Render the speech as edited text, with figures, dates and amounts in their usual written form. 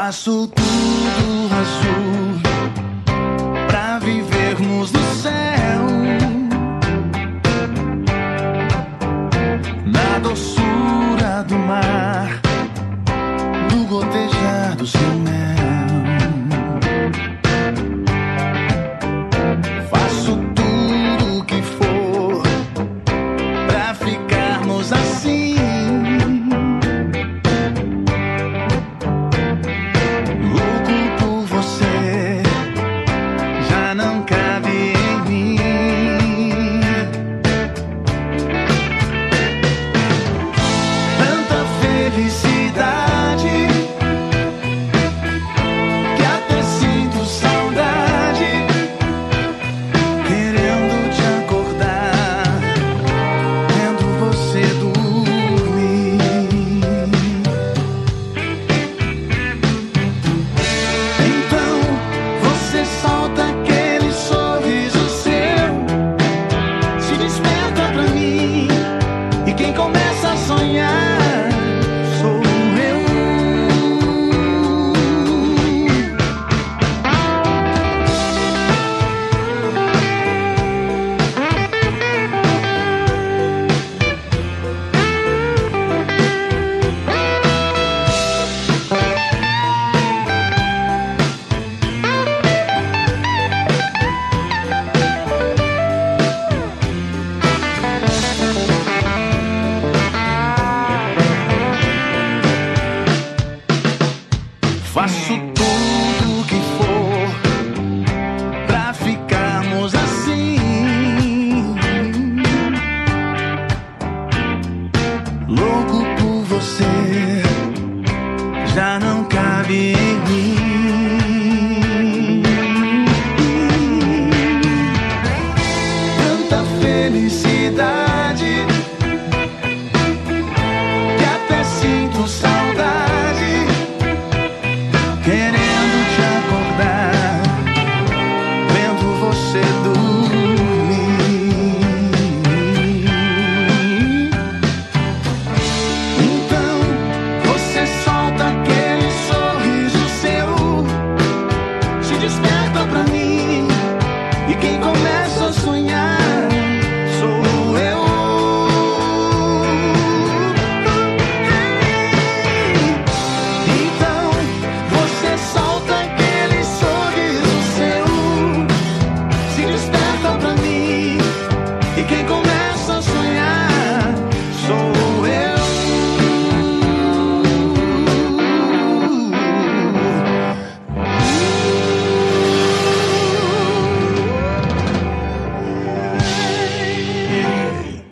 Faço tudo azul pra vivermos no céu, na doçura do mar, no gotejar do seu mel. Faço tudo o que for pra ficarmos assim. Faço tudo o que for pra ficarmos assim. Louco por você, já não cabe em mim. Tanta felicidade que até sinto saudade. Querendo te acordar, vendo você dormir. Então você solta aquele sorriso seu, se desperta pra mim.